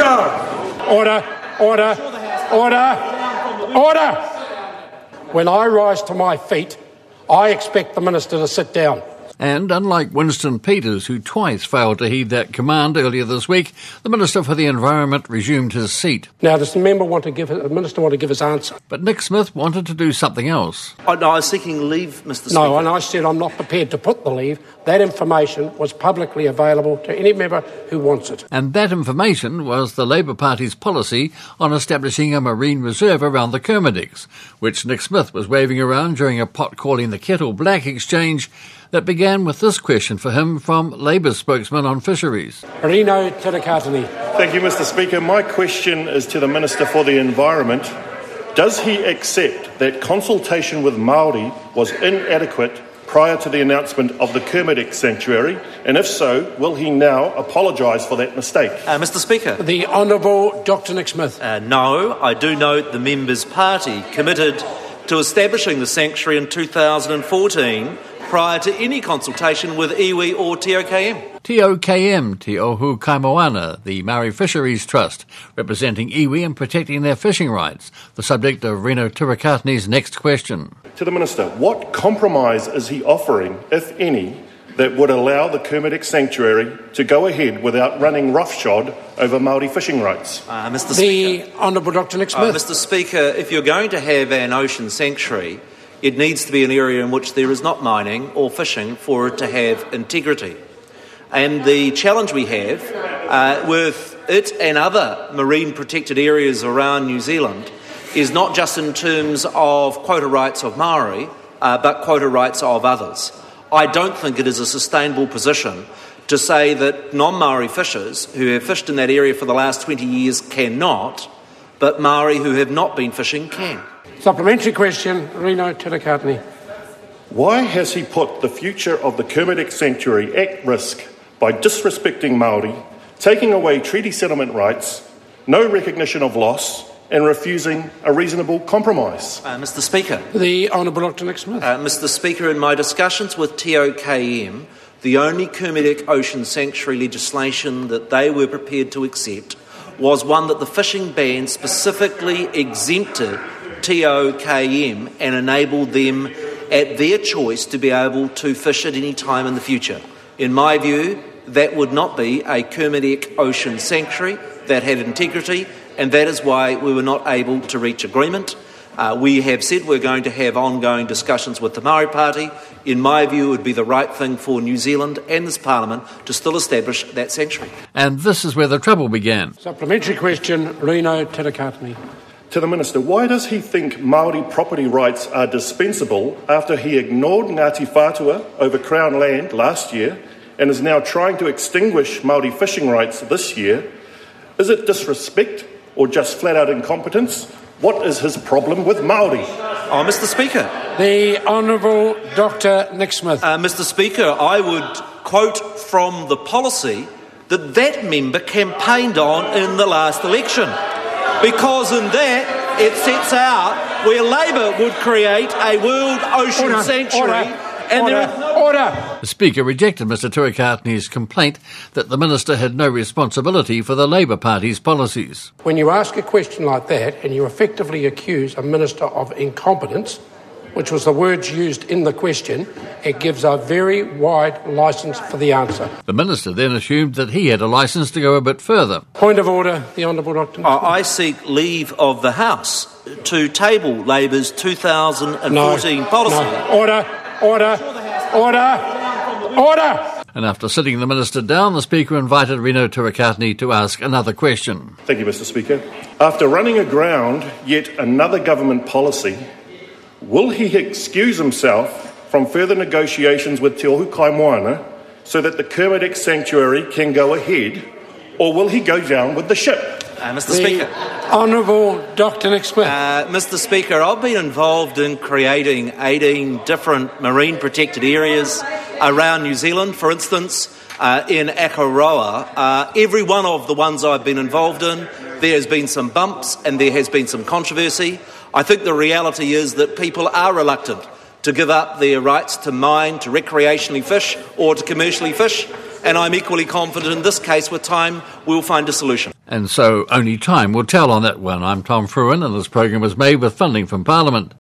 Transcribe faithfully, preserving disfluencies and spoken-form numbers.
Order! Order! Order! Order! Order! When I rise to my feet, I expect the Minister to sit down. And unlike Winston Peters, who twice failed to heed that command earlier this week, the Minister for the Environment resumed his seat. Now, does the member want to give the Minister want to give his answer? But Nick Smith wanted to do something else. Oh, no, I was seeking leave, Mister Speaker. No, and I said I'm not prepared to put the leave. That information was publicly available to any member who wants it. And that information was the Labour Party's policy on establishing a marine reserve around the Kermadec, which Nick Smith was waving around during a pot-calling-the-kettle-black exchange that began with this question for him from Labour spokesman on fisheries. Rino Tirakatini. Thank you, Mister Speaker. My question is to the Minister for the Environment. Does he accept that consultation with Māori was inadequate prior to the announcement of the Kermadec sanctuary? And if so, will he now apologise for that mistake? Uh, Mister Speaker. The Honourable Doctor Nick Smith. Uh, no, I do note the member's party committed to establishing the sanctuary in two thousand fourteen prior to any consultation with iwi or T O K M. T O K M, Te Ohu Kaimoana, the Maori Fisheries Trust, representing iwi and protecting their fishing rights, the subject of Rino Tirakatini's next question. To the Minister, what compromise is he offering, if any, that would allow the Kermadec sanctuary to go ahead without running roughshod over Māori fishing rights? Uh, Mister The Speaker. Honourable Doctor Nick Smith. Uh, Mister Speaker, if you're going to have an ocean sanctuary, it needs to be an area in which there is not mining or fishing for it to have integrity. And the challenge we have uh, with it and other marine protected areas around New Zealand is not just in terms of quota rights of Māori, uh, but quota rights of others. I don't think it is a sustainable position to say that non-Māori fishers who have fished in that area for the last twenty years cannot, but Māori who have not been fishing can. Supplementary question, Rino Tirakatini. Why has he put the future of the Kermadec sanctuary at risk by disrespecting Māori, taking away treaty settlement rights, no recognition of loss, and refusing a reasonable compromise? Uh, Mister Speaker. The Honourable Doctor Nick Smith. Uh, Mister Speaker, in my discussions with T O K M, the only Kermadec Ocean Sanctuary legislation that they were prepared to accept was one that the fishing ban specifically exempted T O K M and enabled them at their choice to be able to fish at any time in the future. In my view, that would not be a Kermadec Ocean Sanctuary that had integrity, and that is why we were not able to reach agreement. Uh, we have said we're going to have ongoing discussions with the Māori Party. In my view, it would be the right thing for New Zealand and this Parliament to still establish that sanctuary. And this is where the trouble began. Supplementary question, Rino Tirakatini. To the Minister, why does he think Māori property rights are dispensable after he ignored Ngāti Whātua over Crown land last year and is now trying to extinguish Māori fishing rights this year? Is it disrespect or just flat-out incompetence? What is his problem with Māori? Oh, Mister Speaker. The Honourable Doctor Nick Smith. Uh, Mister Speaker, I would quote from the policy that that member campaigned on in the last election. Because in that, it sets out where Labour would create a world ocean order, sanctuary. Order, and order, there is no order. The Speaker rejected Mister Tirakatini's complaint that the Minister had no responsibility for the Labour Party's policies. When you ask a question like that and you effectively accuse a Minister of incompetence, which was the words used in the question, it gives a very wide licence for the answer. The Minister then assumed that he had a licence to go a bit further. Point of order, the Honourable Doctor Nick Smith. I seek leave of the House to table Labour's two thousand fourteen no, policy. No. Order, order, order, order! And after sitting the Minister down, the Speaker invited Rino Tirakatini to ask another question. Thank you, Mister Speaker. After running aground yet another government policy, will he excuse himself from further negotiations with Te Ohu Kaimoana so that the Kermadec sanctuary can go ahead, or will he go down with the ship? Uh, Mister The Speaker. Honourable Doctor Nick Smith. Uh, Mister Speaker, I've been involved in creating eighteen different marine protected areas around New Zealand. For instance, uh, in Akaroa, uh, every one of the ones I've been involved in, there has been some bumps and there has been some controversy. I think the reality is that people are reluctant to give up their rights to mine, to recreationally fish or to commercially fish. and I'm equally confident in this case with time we'll find a solution. And so only time will tell on that one. I'm Tom Fruin, and this program was made with funding from Parliament.